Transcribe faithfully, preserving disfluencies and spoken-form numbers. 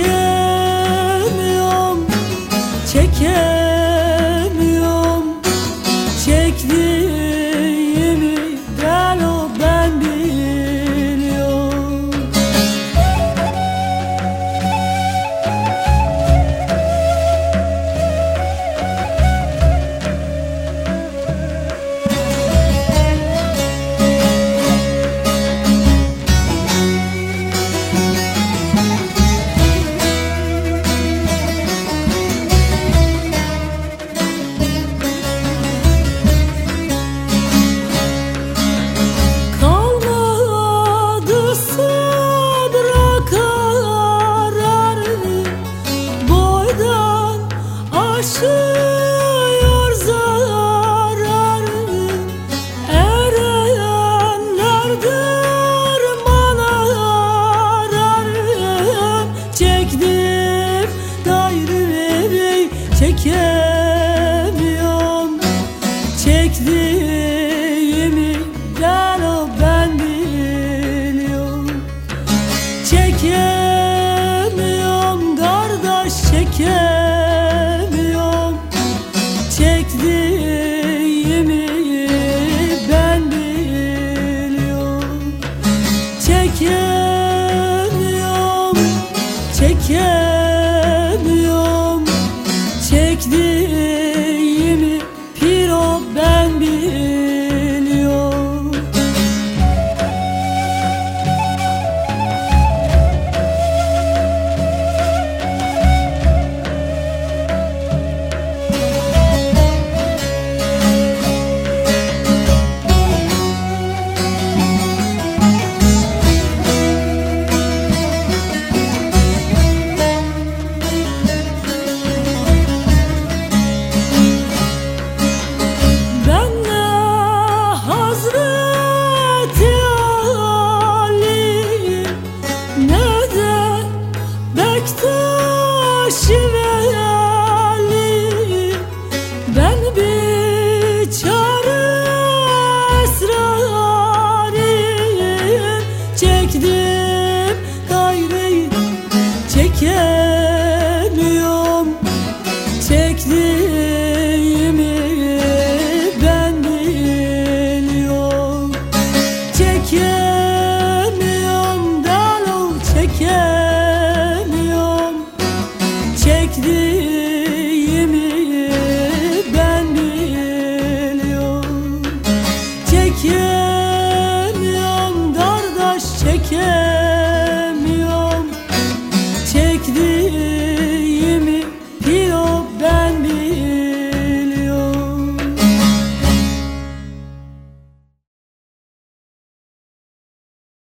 çekemiyorum, çekemiyorum. Çektiğimi ben o ben biliyorum. Aşıyor zararı, erenlerdir bana ararım. Çektim gayrı çekemiyorum, çektiğimi ben o ben biliyorum. Çekemiyorum kardeş, çekemiyorum. Çektiğimi ben biliyorum. Çekemiyorum, çekemiyorum. Çektiğimi piro ben biliyorum. Şiveli ben biçare esrarim, çektim gayrı çekemiyorum. Çektiğimi ben biliyorum. Çekemiyorum dalo, çekemiyorum. Çekti